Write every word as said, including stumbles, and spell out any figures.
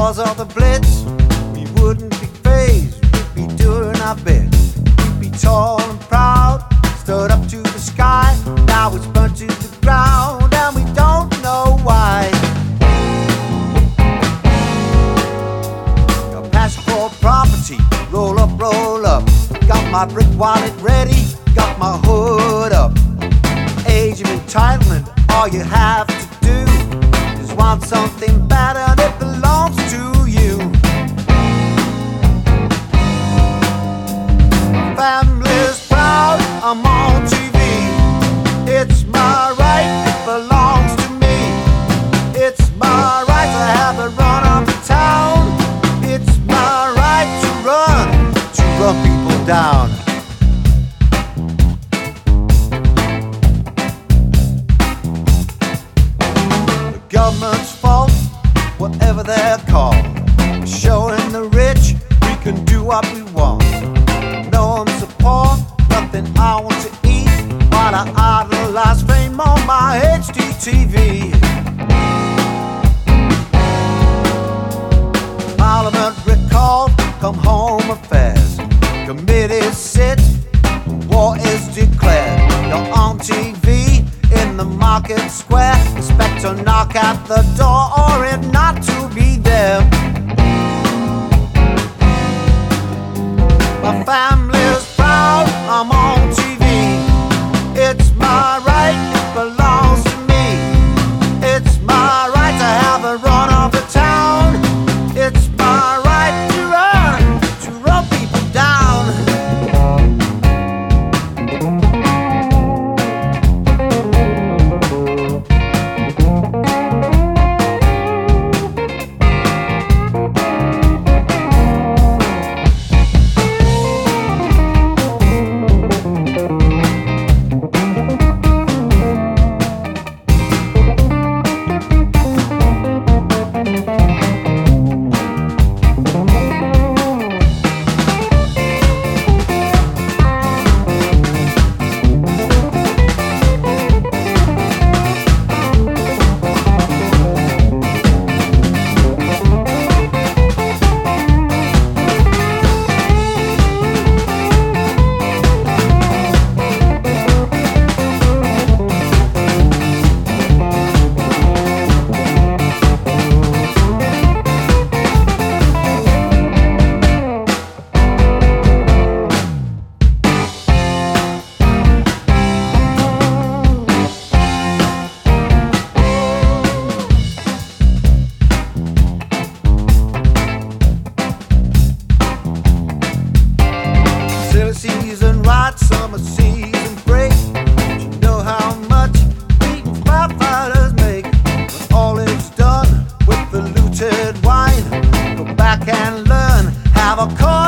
Cause of the blitz, we wouldn't be phased, we'd be doing our bit. We'd be tall and proud, stood up to the sky. Now it's burnt to the ground and we don't know why. Got passion for property, roll up, roll up. Got my brick wallet ready, got my hood up. Age of entitlement, all you have to do is want something better that belongs to you. My family's proud, I'm on T V. It's my right, it belongs to me. It's my right to have the run of the town. It's my right to run, to run people down. Government's fault, whatever they're called. We're showing the rich we can do what we want. No one support, nothing I want to eat, while I idolize fame on my H D T V. Parliament recalled, come home affairs. Committees sit, war is declared. You're on T V in the market square. Expect to knock at the door or it not to be there. My family's proud, I'm on T V. It's my right, it belongs to me. It's my right to have the run of the town. It's my right to run, to run people down. Season right, summer season break. But you know how much beating firefighters make. When all is done with the looted wine, go back and learn, have a call.